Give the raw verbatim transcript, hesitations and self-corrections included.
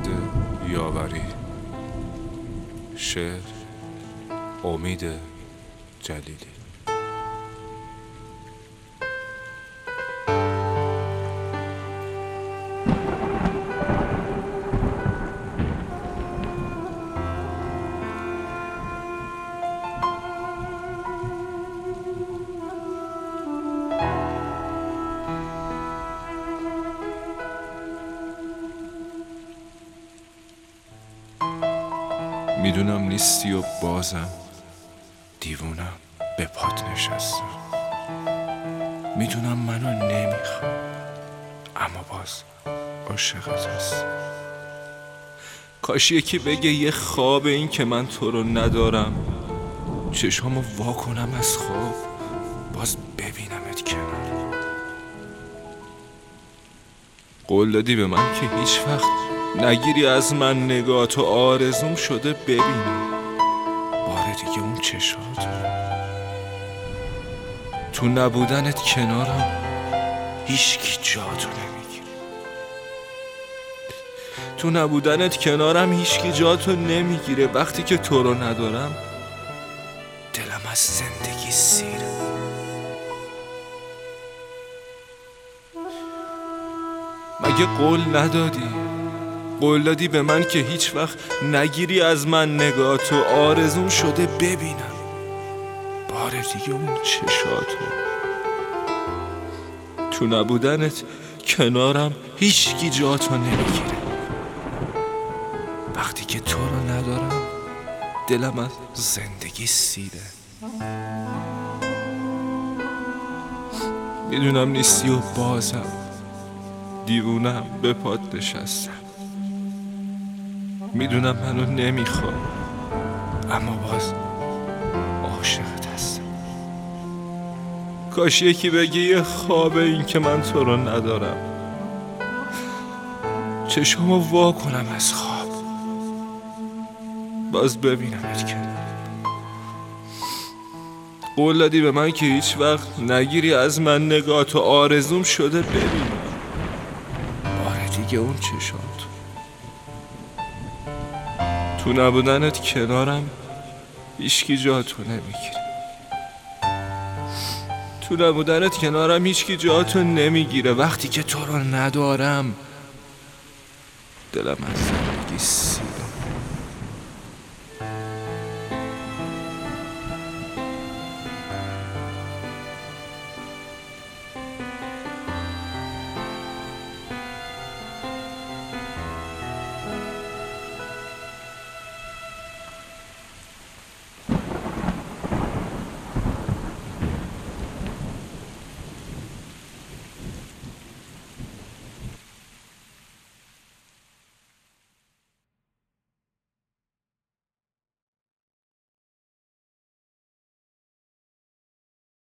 یاوری. شعر امید جلیلی. میدونم نیستی و بازم دیوونم به پات نشستم. میدونم منو نمیخوام اما باز عاشقت هستم. کاش یکی بگه یه خواب این که من تو رو ندارم، چشامو وا کنم از خواب باز ببینمت کنار. قول دادی به من که هیچ وقت نگیری از من نگاهتو، آرزوم شده ببینم بار دیگه اون چشاتو. تو نبودنت کنارم هیچکی جاتو نمیگیره. تو نبودنت کنارم هیچکی جاتو نمیگیره. وقتی که تو رو ندارم دلم از زندگی سیره. مگه قول ندادی؟ قول دادی به من که هیچ وقت نگیری از من نگاهتو، آرزوم شده ببینم بار دیگه اون چشاتو. تو نبودنت کنارم هیچکی جاتو نمیگیره. وقتی که تو رو ندارم دلم از زندگی سیره. میدونم نیستی و بازم دیوونم به پات نشستم. میدونم منو نمیخوام اما باز عاشقت هستم. کاش یکی بگه یه خوابه این که من تو رو ندارم، چشمو وا کنم از خواب باز ببینمت کنار. قول دادی به من که هیچ وقت نگیری از من نگاهتو، آرزوم شده ببینم بار دیگه اون چشاتو. تو نبودنت کنارم هیچکی جاتو نمیگیره. تو نبودنت کنارم هیچکی جاتو نمیگیره. وقتی که تو رو ندارم دلم از زندگی سیره.